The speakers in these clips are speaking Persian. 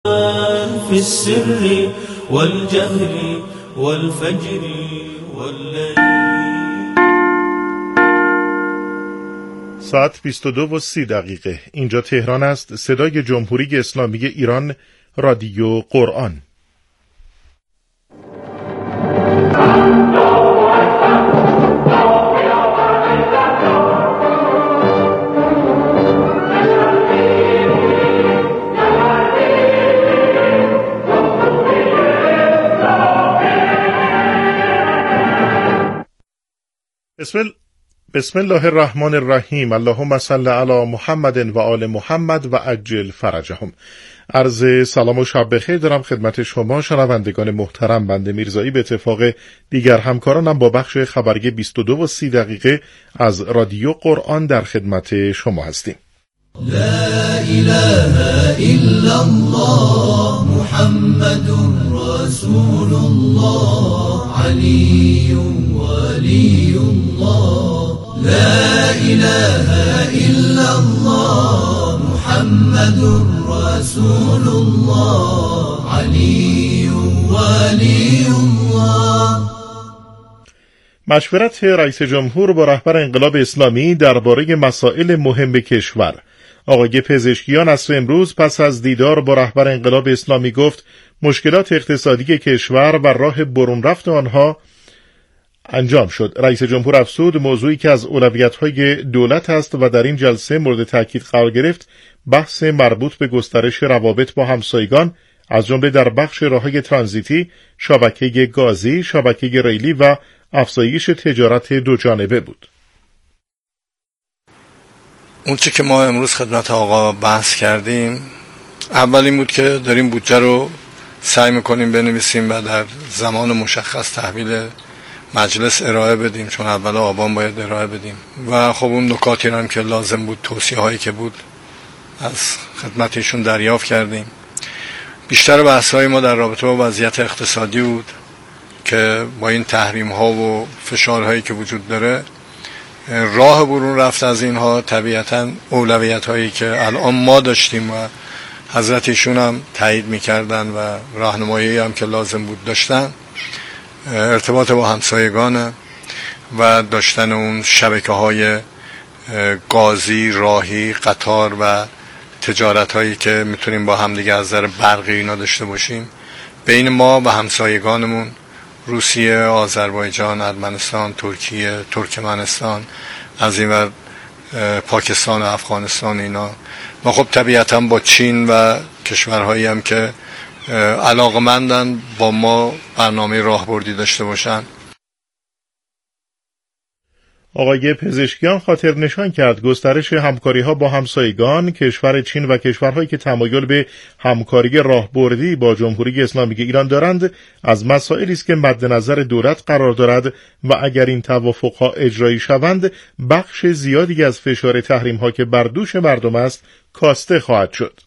في السر والجهر والفجر والليل. ساعت 22:30 اینجا تهران است. صدای جمهوری اسلامی ایران، رادیو قرآن. بسم الله الرحمن الرحیم. اللهم صل علی محمد و آل محمد و عجل فرجهم. عرض سلام و شب بخیر دارم خدمت شما شنوندگان محترم. بنده میرزایی به اتفاق دیگر همکارانم با بخش خبری 22:30 از رادیو قرآن در خدمت شما هستیم. لا اله الا الله محمد رسول الله علی ولی الله. لا اله الا الله محمد رسول الله علی ولی الله. مشورت رئیس جمهور با رهبر انقلاب اسلامی درباره مسائل مهم کشور. آقای پزشکیان عصر امروز پس از دیدار با رهبر انقلاب اسلامی گفت مشکلات اقتصادی کشور و راه برون رفت آنها انجام شد. رئیس جمهور افزود موضوعی که از اولویت‌های دولت است و در این جلسه مورد تاکید قرار گرفت بحث مربوط به گسترش روابط با همسایگان، از جمله در بخش راه‌های ترانزیتی، شبکه گازی، شبکه ریلی و افزایش تجارت دوجانبه بود. اون چی که ما امروز خدمت آقا بحث کردیم، اول این بود که داریم بودجه رو سعی میکنیم بنویسیم و در زمان مشخص تحویل مجلس ارائه بدیم، چون اول آبان باید ارائه بدیم و خب اون نکاتی هم که لازم بود، توصیه هایی که بود از خدمتشون دریافت کردیم. بیشتر بحث های ما در رابطه با وضعیت اقتصادی بود که با این تحریم ها و فشارهایی که وجود داره راه برون رفت از اینها طبیعتاً اولویت هایی که الان ما داشتیم و حضرت ایشون هم تایید میکردن و راهنمایی هم که لازم بود داشتن، ارتباط با همسایگان و داشتن اون شبکه های گازی، راهی، قطار و تجارت هایی که میتونیم با همدیگه از نظر برقی اینا داشته باشیم بین ما و همسایگانمون، روسیه، آذربایجان، ارمنستان، ترکیه، ترکمنستان، از این ور پاکستان و افغانستان اینا، و خب طبیعتا با چین و کشورهایی هم که علاقمندن با ما برنامه راهبردی داشته باشن. آقای پزشکیان خاطر نشان کرد گسترش همکاری‌ها با همسایگان کشور چین و کشورهایی که تمایل به همکاری راهبردی با جمهوری اسلامی ایران دارند از مسائلی است که مد نظر دولت قرار دارد و اگر این توافق‌ها اجرایی شوند بخش زیادی از فشار تحریم‌ها که بر دوش مردم است کاسته خواهد شد.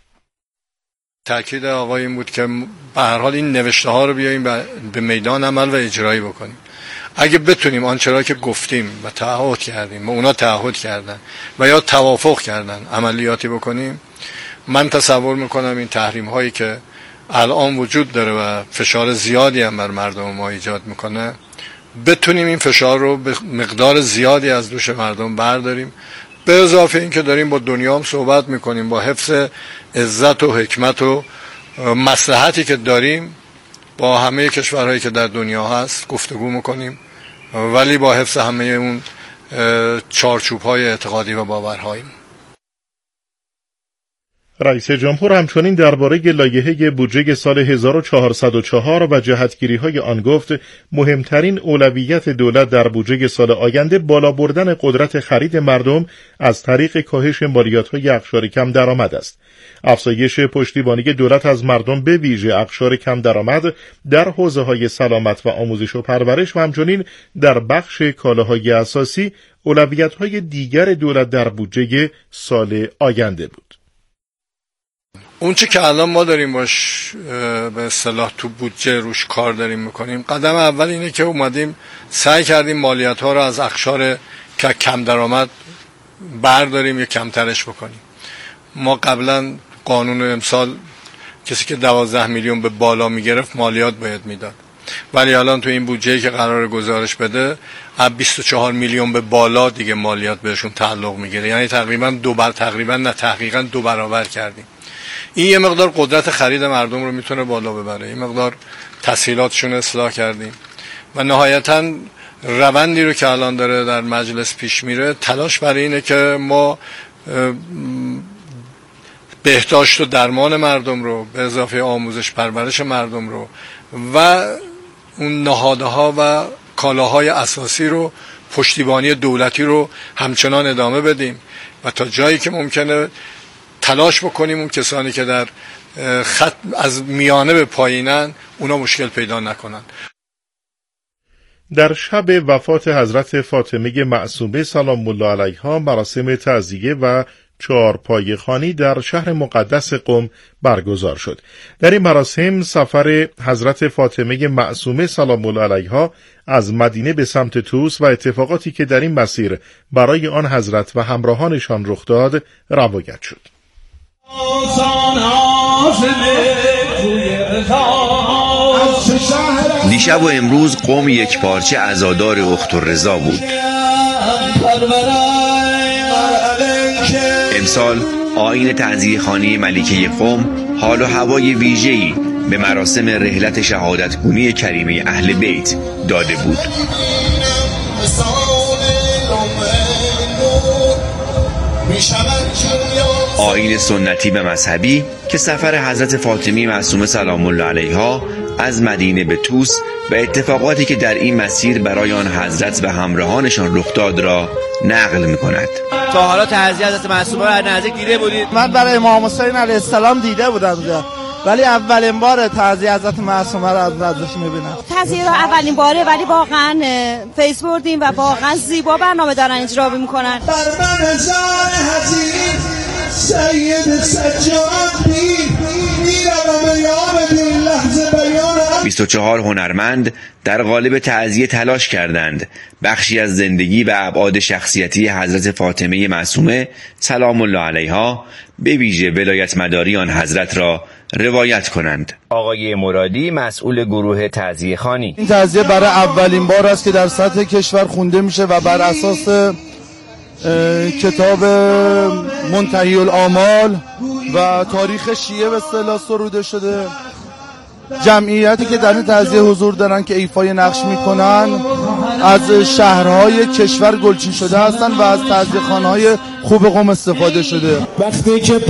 تأکید آقای این بود که به هر حال این نوشته ها رو بیاییم به میدان عمل و اجرایی بکنیم. اگه بتونیم آنچه را که گفتیم و تعهد کردیم و اونا تعهد کردن و یا توافق کردن عملیاتی بکنیم، من تصور میکنم این تحریم هایی که الان وجود داره و فشار زیادی هم بر مردم ما ایجاد میکنه، بتونیم این فشار رو به مقدار زیادی از دوش مردم برداریم. به اضافه این که داریم با دنیا هم صحبت میکنیم، با حفظ عزت و حکمت و مصلحتی که داریم با همه کشورهایی که در دنیا هست گفتگو میکنیم، ولی با حفظ همه اون چارچوب‌های اعتقادی و باورهایی. رئیس جمهور همچنین درباره لایحه بودجه سال 1404 و جهتگیری‌های آن گفت مهمترین اولویت دولت در بودجه سال آینده بالا بردن قدرت خرید مردم از طریق کاهش مالیات‌های اقشار کم درآمد است. افزایش پشتیبانی دولت از مردم به ویژه اقشار کم درآمد در حوزه‌های سلامت و آموزش و پرورش و همچنین در بخش کالاهای اساسی اولویت‌های دیگر دولت در بودجه سال آینده بود. اون چی که الان ما داریم باش به اصطلاح تو بودجه روش کار داریم میکنیم، قدم اول اینه که اومدیم سعی کردیم مالیات ها رو از اقشار که کم درآمد برداریم یا کمترش بکنیم. ما قبلا قانون امسال کسی که 12 میلیون به بالا میگرفت مالیات باید میداد، ولی الان تو این بودجه‌ای که قرار گزارش بده از 24 میلیون به بالا دیگه مالیات بهشون تعلق میگیره، یعنی تقریبا دو برابر کردیم. این یه مقدار قدرت خرید مردم رو میتونه بالا ببره، این مقدار تسهیلاتشون اصلاح کردیم و نهایتاً روندی رو که الان داره در مجلس پیش میره تلاش برای اینه که ما بهداشت و درمان مردم رو به اضافه آموزش پرورش مردم رو و اون نهادها و کالاهای اساسی رو، پشتیبانی دولتی رو همچنان ادامه بدیم و تا جایی که ممکنه تلاش بکنیم اون کسانی که در خط از میانه به پایینن اونا مشکل پیدا نکنن. در شب وفات حضرت فاطمه معصومه سلام الله علیها مراسم تعزیه و چهارپایه خوانی در شهر مقدس قم برگزار شد. در این مراسم سفر حضرت فاطمه معصومه سلام الله علیها از مدینه به سمت طوس و اتفاقاتی که در این مسیر برای آن حضرت و همراهانشان رخ داد روایت شد. دیشب و امروز قم یک پارچه عزادار اختررضا بود. امسال آیین تعزیه خانی ملکه قم حال و هوای ویژه‌ای به مراسم رحلت شهادتگونی کریمه اهل بیت داده بود. آیین سنتی و مذهبی که سفر حضرت فاطمه معصومه سلام الله علیها از مدینه به طوس و اتفاقاتی که در این مسیر برای آن حضرت و همراهانشان رخ داد را نقل می‌کند. تا حالا تعزیه حضرت معصومه را نزدیک دیده بودید؟ من برای امام حسین علیه السلام دیده بودم، ولی اولین بار تعزیه حضرت معصومه را از نزدیک می‌بینم. تعزیه را اولین باره، ولی واقعا فیض بردیم و واقعا زیبا برنامه دارن اجرا می‌کنن. بر من زار حزین سید سجاد میرم یاد این لحظه بیان 24 هنرمند در قالب تعزیه تلاش کردند بخشی از زندگی و ابعاد شخصیتی حضرت فاطمه معصومه سلام الله علیها به ویژه ولایت مداری آن حضرت را روایت کنند. آقای مرادی مسئول گروه تعزیه خوانی: این تعزیه برای اولین بار است که در سطح کشور خونده میشه و بر اساس کتاب منتهی الآمال و تاریخ شیعه به اصطلاح سروده شده. جمعیتی که در این تعزیه حضور دارن که ایفای نقش میکنن از شهرهای کشور گلچین شده هستن و از تعزیه خانه‌های خوب قم استفاده شده. وقتی که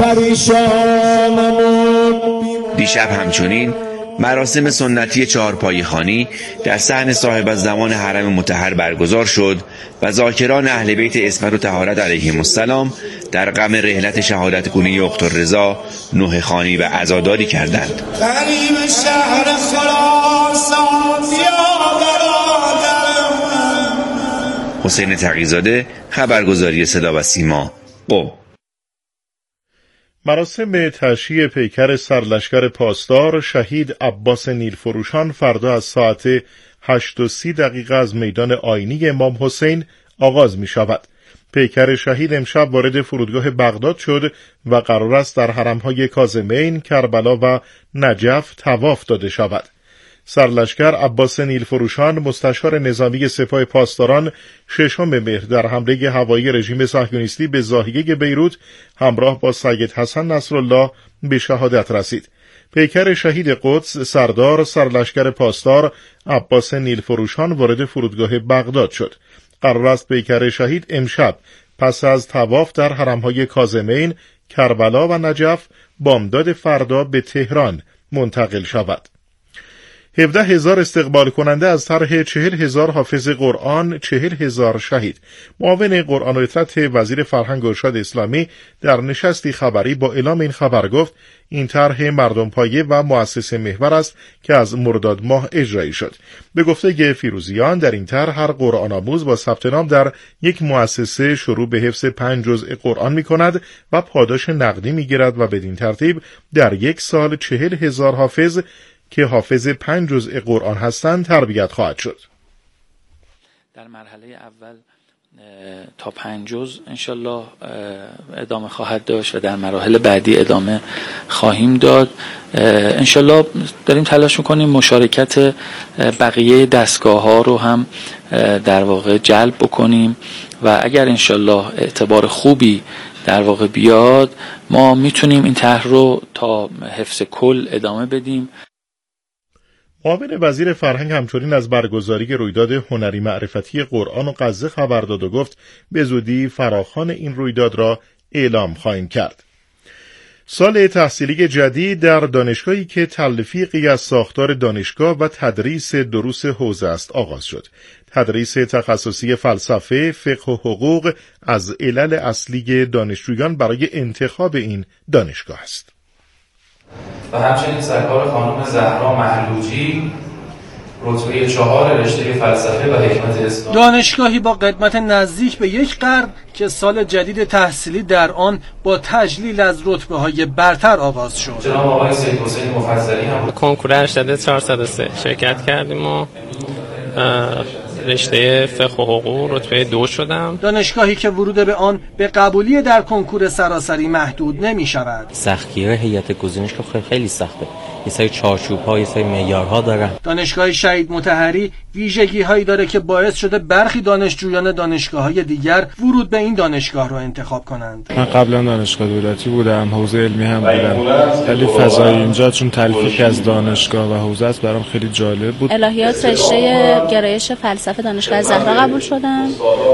دیشب همچنین مراسم سنتی چهارپایه خوانی در صحن صاحب الزمان حرم مطهر برگزار شد و ذاکران اهل بیت عصمت و طهارت علیهم السلام در غم رحلت شهادتگونی اختررضا نوحه خوانی و عزاداری کردند. حسین تقی‌زاده، خبرگزاری صدا و سیما، قم. مراسم تشییع پیکر سرلشکر پاسدار شهید عباس نیلفروشان فردا از ساعت 8:30 از میدان آیینی امام حسین آغاز می شود. پیکر شهید امشب وارد فرودگاه بغداد شد و قرار است در حرمهای کاظمین، کربلا و نجف طواف داده شود. سرلشکر عباس نیلفروشان مستشار نظامی سپاه پاسداران 6 مهر در حمله هوایی رژیم صهیونیستی به ضاحیه بیروت همراه با سید حسن نصرالله به شهادت رسید. پیکر شهید قدس سردار سرلشکر پاسدار عباس نیلفروشان وارد فرودگاه بغداد شد. قرار است پیکر شهید امشب پس از طواف در حرمهای کاظمین، کربلا و نجف بامداد فردا به تهران منتقل شود. 17,000 استقبال کننده از طرح 40,000 حافظ قرآن، 40,000 شهید. معاون قرآن و اطلاعات وزیر فرهنگ و ارشاد اسلامی در نشستی خبری با اعلام این خبر گفت این طرح مردم پایه و مؤسسه محور است که از مرداد ماه اجرایی شد. به گفته فیروزیان در این طرح هر قرآن آموز با ثبت نام در یک مؤسسه شروع به حفظ 5 جزء قرآن می کند و پاداش نقدی می گیرد و بدین ترتیب در یک سال 40,000 حافظ که حافظ 5 جزء قرآن هستند تربیت خواهد شد. در مرحله اول تا 5 جزء انشالله ادامه خواهد داشت و در مراحل بعدی ادامه خواهیم داد. انشالله داریم تلاش میکنیم مشارکت بقیه دستگاه ها رو هم در واقع جلب بکنیم و اگر انشالله اعتبار خوبی در واقع بیاد ما میتونیم این طرح رو تا حفظ کل ادامه بدیم. معاون وزیر فرهنگ همچنین از برگزاری رویداد هنری معرفتی قرآن و غزه خبر داد و گفت به زودی فراخوان این رویداد را اعلام خواهیم کرد. سال تحصیلی جدید در دانشگاهی که تلفیقی از ساختار دانشگاه و تدریس دروس حوزه است آغاز شد. تدریس تخصصی فلسفه، فقه و حقوق از علل اصلی دانشجویان برای انتخاب این دانشگاه است. و همچنین سرکار خانم زهرا محلوجی رتبه 4 رشته فلسفه و حکمت اسلام. دانشگاهی با قدمت نزدیک به 1 قرن که سال جدید تحصیلی در آن با تجلیل از رتبه‌های برتر آغاز شد. جناب آقای سید حسین مفضلی هم کنکور ارشد 403 شرکت کردیم و رشته فقه و حقوق رتبه 2 شدم. دانشگاهی که ورود به آن به قبولی در کنکور سراسری محدود نمی شود. سختگیری هیئت گزینش که خیلی سخته. یه سری چارچوب‌ها، یه سری معیارها داره. دانشگاه شهید مطهری ویژگی‌هایی داره که باعث شده برخی دانشجویان دانشگاه‌های دیگر ورود به این دانشگاه را انتخاب کنند. من قبلا دانشگاه دولتی بودم، حوزه علمی هم بودم. ولی فضای اینجا چون تلفیق از دانشگاه و حوزه است برام خیلی جالب بود. الهیات رشته گرایش فلسفه دانشگاه زهرا قبول شدم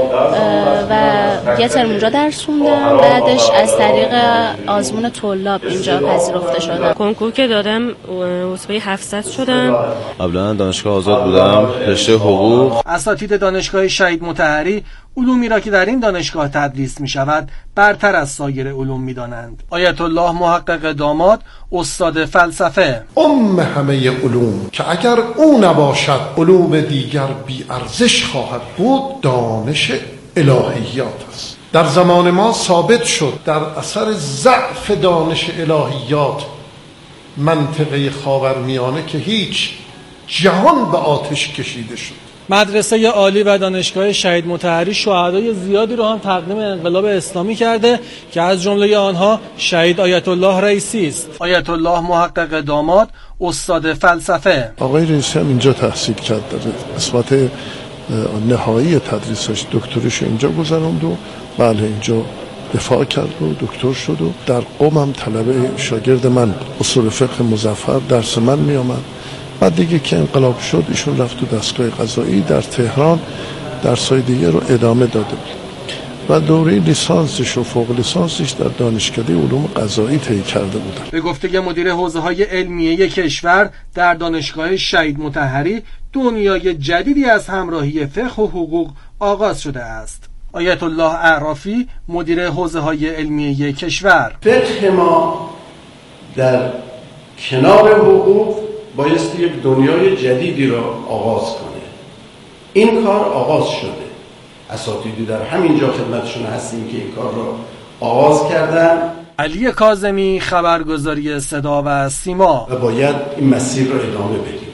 و یه ترم اونجا درس خوندم. بعدش از طریق آزمون طلاب اینجا پذیرفته شدم. کنکور که دادم رتبه 700 شدم. قبلا دانشگاه آزاد بودم، رشته حقوق. اساتید دانشگاه شهید مطهری علومی را که در این دانشگاه تدریس می شود برتر از سایر علوم می دانند. آیت الله محقق داماد استاد فلسفه: همه علوم که اگر او نباشد علوم دیگر بی ارزش خواهد بود دانش الهیات است. در زمان ما ثابت شد در اثر ضعف دانش الهیات منطقه خاورمیانه که هیچ جهان به آتش کشیده شد. مدرسه عالی و دانشگاه شهید مطهری شهدای زیادی رو هم تقدیم انقلاب اسلامی کرده که از جمله آنها شهید آیت الله رئیسی است. آیت الله محقق داماد استاد فلسفه: آقای رئیسی هم اینجا تحصیل کرد، در قسمت نهایی تدریسش دکترش اینجا گذروند و بله اینجا دفاع کرد و دکتر شد و در قم هم طلبه شاگرد من اصول فقه مظفر درس من می آمد. بعد دیگه که انقلاب شد ایشون رفت تو دستگاه قضایی در تهران درسای دیگه رو ادامه داده بود و دوره لیسانسش و فوق لیسانسش در دانشکده علوم قضایی طی کرده بودن. به گفته مدیر حوزه‌های علمیه کشور در دانشگاه شهید مطهری دنیای جدیدی از همراهی فقه و حقوق آغاز شده است. آیت الله اعرافی مدیر حوزه‌های علمیه کشور: فقه ما در کنار حقوق بایستی یک دنیای جدیدی را آغاز کنه. این کار آغاز شده. اساتیدی در همین جا خدمتشون هستیم که این کار را آغاز کردن. علی کاظمی، خبرگزاری صدا و سیما. و باید این مسیر را ادامه بدیم.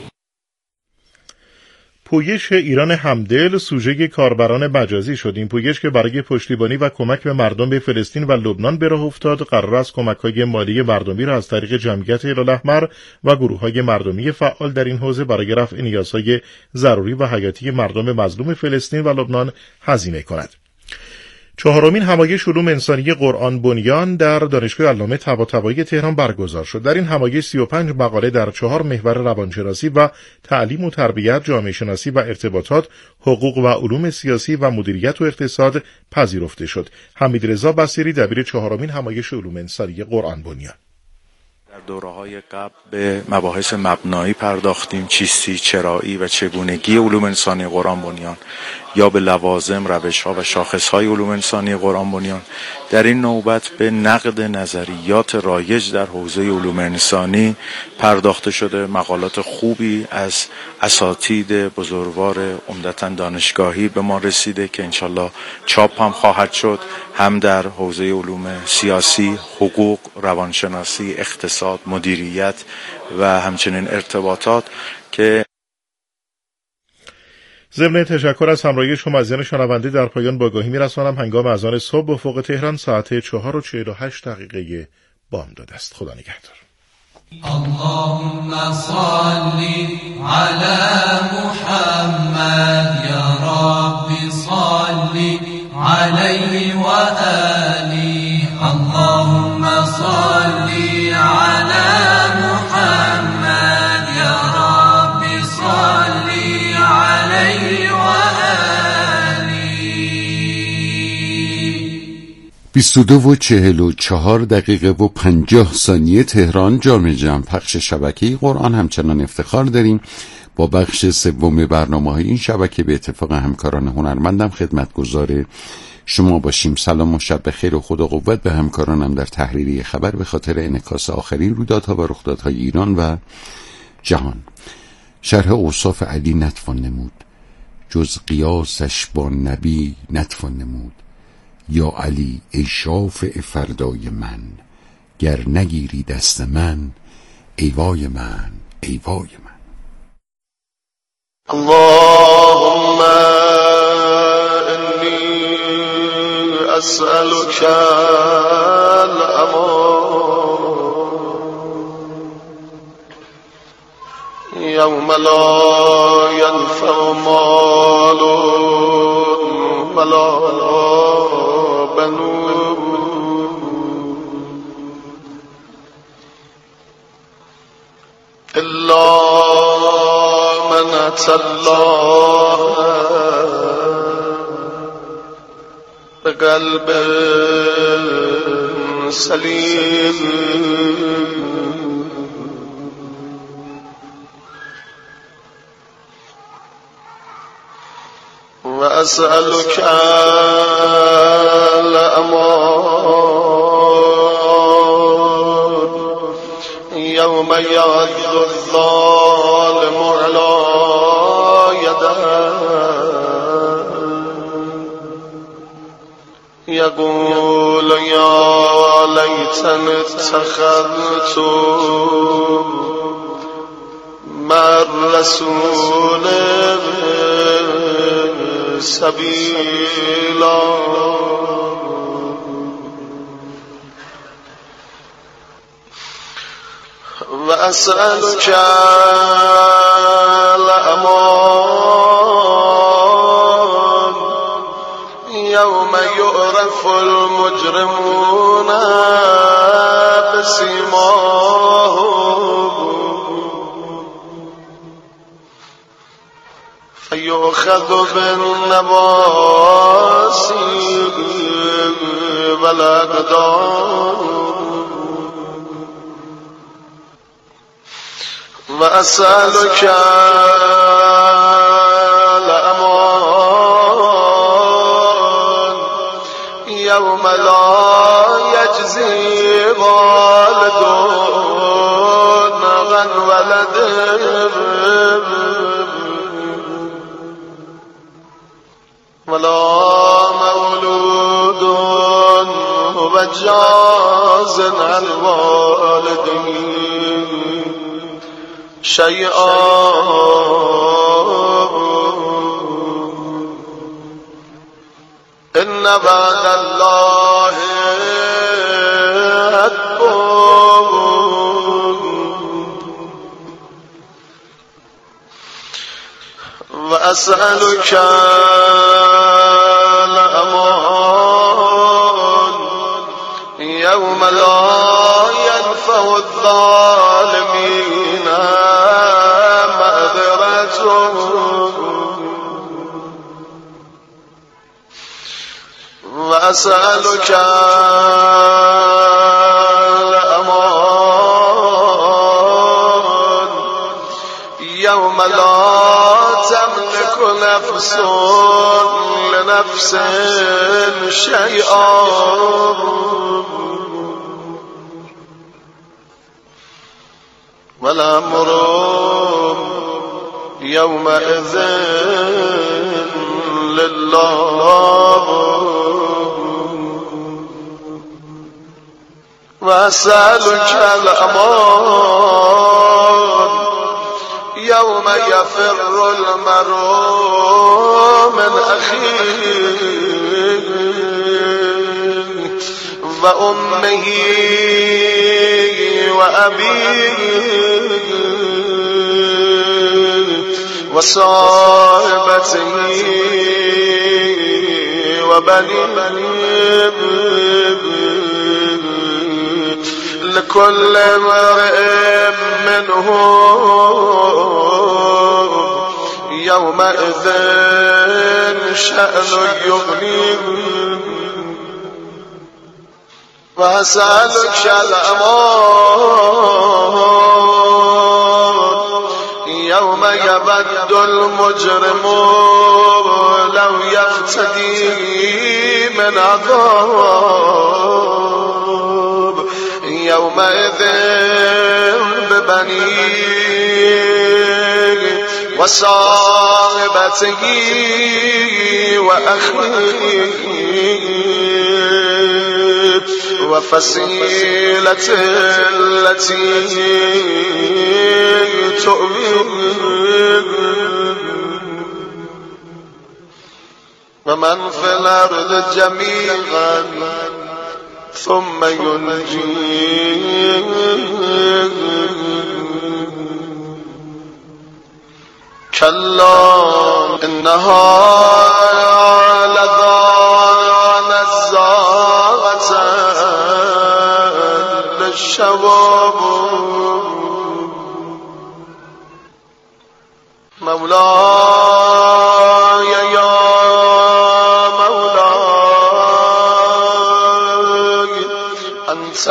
پویش ایران همدل سوژه کاربران مجازی شد. این پویش که برای پشتیبانی و کمک به مردم به فلسطین و لبنان به راه افتاد، قرار است کمک‌های مالی مردمی را از طریق جمعیت هلال‌احمر و گروه‌های مردمی فعال در این حوزه برای رفع نیازهای ضروری و حیاتی مردم مظلوم فلسطین و لبنان هزینه کند. 4مین همایش علوم انسانی قرآن بنیان در دانشگاه علامه طباطبایی تهران برگزار شد. در این همایش 35 مقاله در 4 محور روانشناسی و تعلیم و تربیت، جامعه شناسی و ارتباطات، حقوق و علوم سیاسی و مدیریت و اقتصاد پذیرفته شد. حمیدرضا بصیری دبیر 4مین همایش علوم انسانی قرآن بنیان: در دوره‌های قبل به مباحث مبنایی پرداختیم، چیستی، چرایی و چگونگی علوم انسانی قرآن بنیان یا به لوازم، روش‌ها و شاخص‌های علوم انسانی قرآن بنیان. در این نوبت به نقد نظریات رایج در حوزه علوم انسانی پرداخته شده. مقالات خوبی از اساتید بزرگوار عمدتاً دانشگاهی به ما رسیده که انشالله چاپ هم خواهد شد، هم در حوزه علوم سیاسی، حقوق، روانشناسی، اقتصاد، مدیریت و همچنین ارتباطات که ضمن تشکر از همراهی شما عزیزان شنونده در پایان با آگاهی می‌رسانم هنگام اذان صبح افق تهران ساعت 4:48 بامداد است. خدا نگهدار. اللهم صل على محمد يا رب صل عليه وآله اللهم صل على محمد يا رب صل عليه وآله 22:44 تهران. جامع جمع پخش شبکه قرآن. همچنان افتخار داریم با بخش سوم برنامه‌های این شبکه به اتفاق همکاران هنرمندم خدمتگزار شما باشیم. سلام و شب بخیر و خدا قوت به همکارانم در تحریری خبر به خاطر انعکاس آخرین رویدادها و رخدادهای ایران و جهان. شرح اوصاف علی نتوان نمود، جز قیاسش با نبی نتوان نمود. یا علی ای شافع فردای من، گر نگیری دست من ایوای من ایوای من. اللهم انی اسألك الامان یوم لا ینفع مال ولا إلا من أتى الله بقلب سليم وأسألك الأمان يوم يعض الظالم على يديه يقول يا ليتني اتخذت مع الرسول سبيلا وأسألك الأمان يوم يعرف المجرمون بسيماهم فيؤخذ بالنواصي والأقدام وأسألك الأمان يوم لا يجزي والد عن ولده ولا مولود هو جاز عن والده شيئا إن بعد الله أكبر وأسألك الأمان يوم لا ينفع الظالمين وأسألك الأمان يوم لا تملك نفس لنفس شيئا والأمر يومئذ لله وأسألك الأمان يوم يوم يفر المرء من أخيه وأمه وأبيه وصاحبته وبنيه لكل امرئ منهم يومئذ شأن يغنيه وأسألك الأمان يوم يبد المجرم لو يفتدي من عذاب يومئذ ببنيه وصاحبته وأخيه وفصيلته التي تؤويه ومن في الأرض جميعا ثم ينجيه كلا إنها لظى نزاعة للشواب مولاي يا مولاي أنت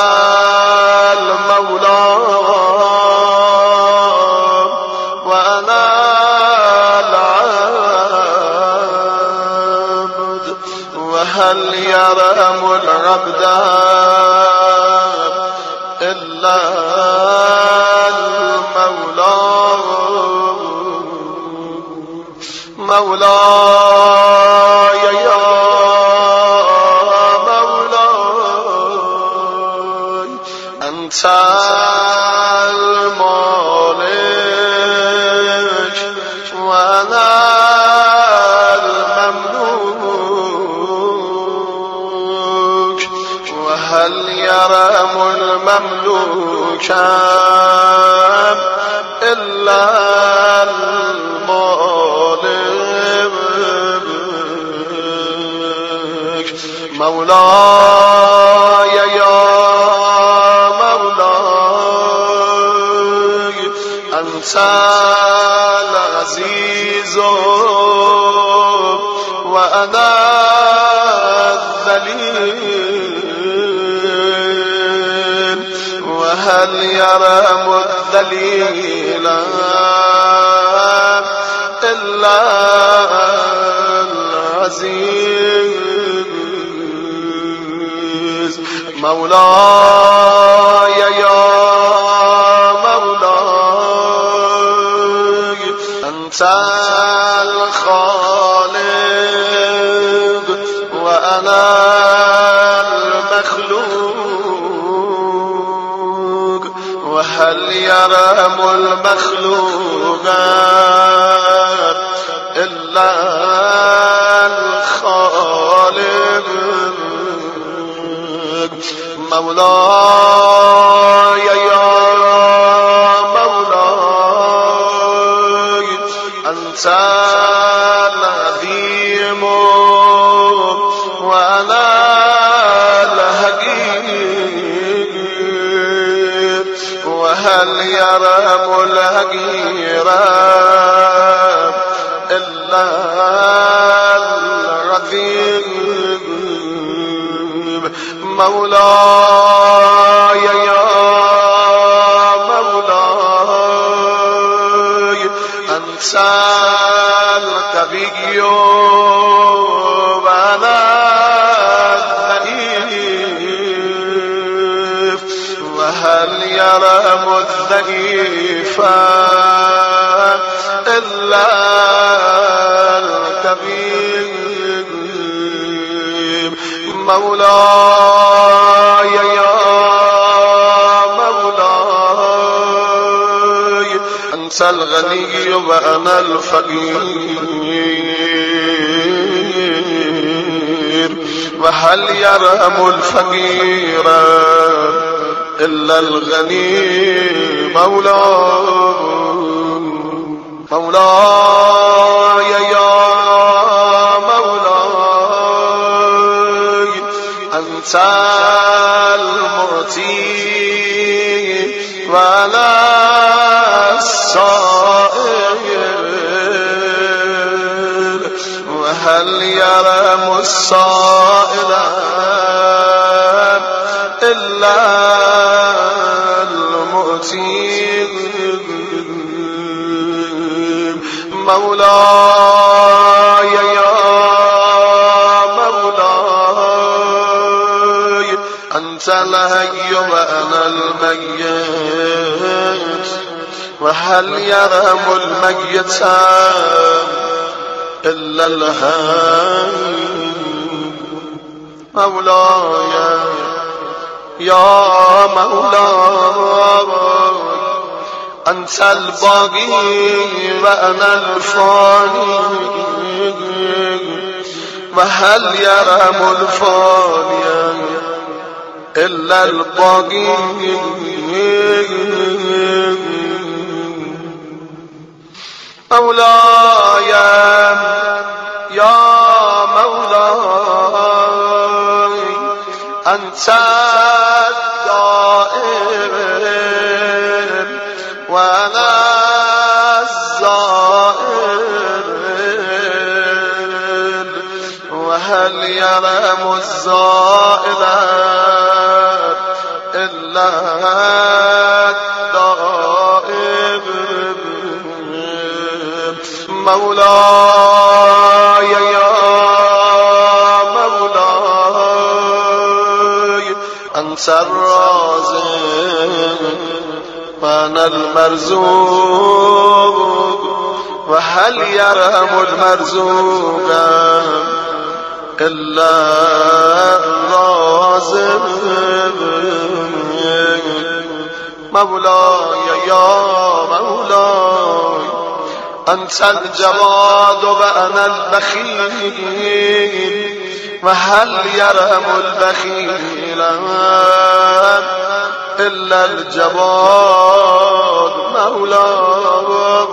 المولى وأنا العبد وهل يرحم العبد إلا المولى مولاي يا مولاي أنت المالك وأنا المملوك وهل يرحم المملوك إلا المالك مولاي يا مولاي أنت العزيز وأنا الذليل وهل يرحم الذليل إلا العزيز مولاي يا مولاي أنت الخالق وأنا المخلوق وهل يرحم المخلوق إلا الخالق مولاي يا مولاي أنت العظيم وأنا الحقير وهل يرحم الحقير إلا العظيم مولاي يا مولاي أنت القوي وأنا الضعيف وهل يرحم الضعيف إلا القوي مولاي يا مولاي أنت الغني وأنا الفقير وهل يرحم الفقير إلا الغني مولاي يا مولاي أنت المعطي وأنا السائل وهل يرحم السائل إلا المعطي مولاي يا مولاي أنت الحي وأنا الميت وهل يرحم الميت إلا الحي مولاي يا مولاي أنت الباقي وأنا الفاني وهل يرحم الفاني إلا الباقي مولاي يا مولاي أنت الدائم وأنا الزائر وهل يرحم الزائر إلا الدائم مولاي يا مولاي أنت الرازق وأنا المرزوق وهل يرحم المرزوق إلا الرازق مولاي يا مولاي أنت الجواد وأنا البخيل وهل يرحم البخيل إلا الجواد مولاي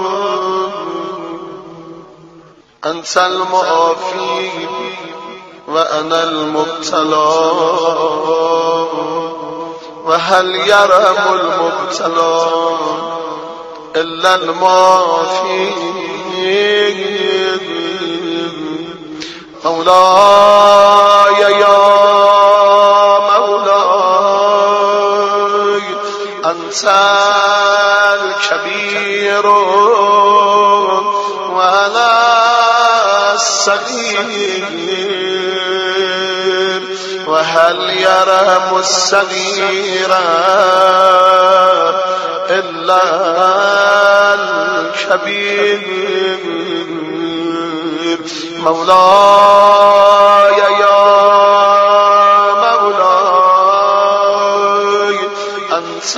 أنت المعافي وأنا المبتلى وهل يرحم المبتلى إلا المعافي مولاي يا مولاي أنت الكبير وأنا الصغير وهل يرحم الصغير إلا الكبير مولاي يا مولاي أنت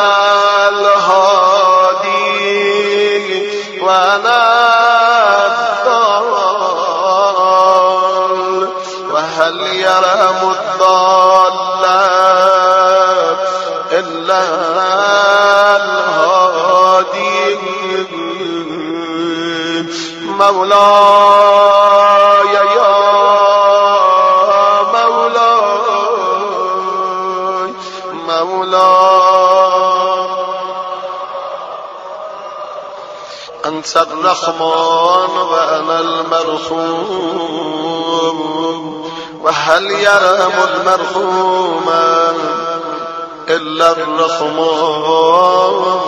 الهادي وأنا الضال وهل يرحم الضال إلا مولاي يا مولاي مولاي أنت الرحمن وأنا المرحوم وهل يرحم المرحوم إلا الرحمن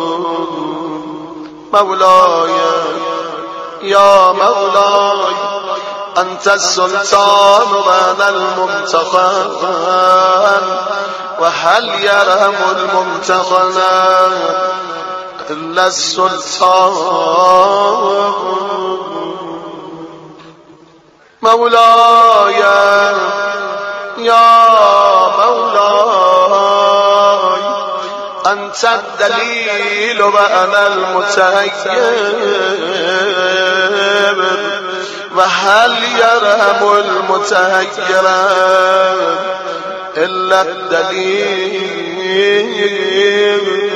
مولاي يا مولاي أنت السلطان وأنا الممتحن وهل يرحم الممتحن إلا السلطان مولاي يا مولاي أنت أنت الدليل وأنا المتهيب وهل يرهم المتهيب إلا الدليل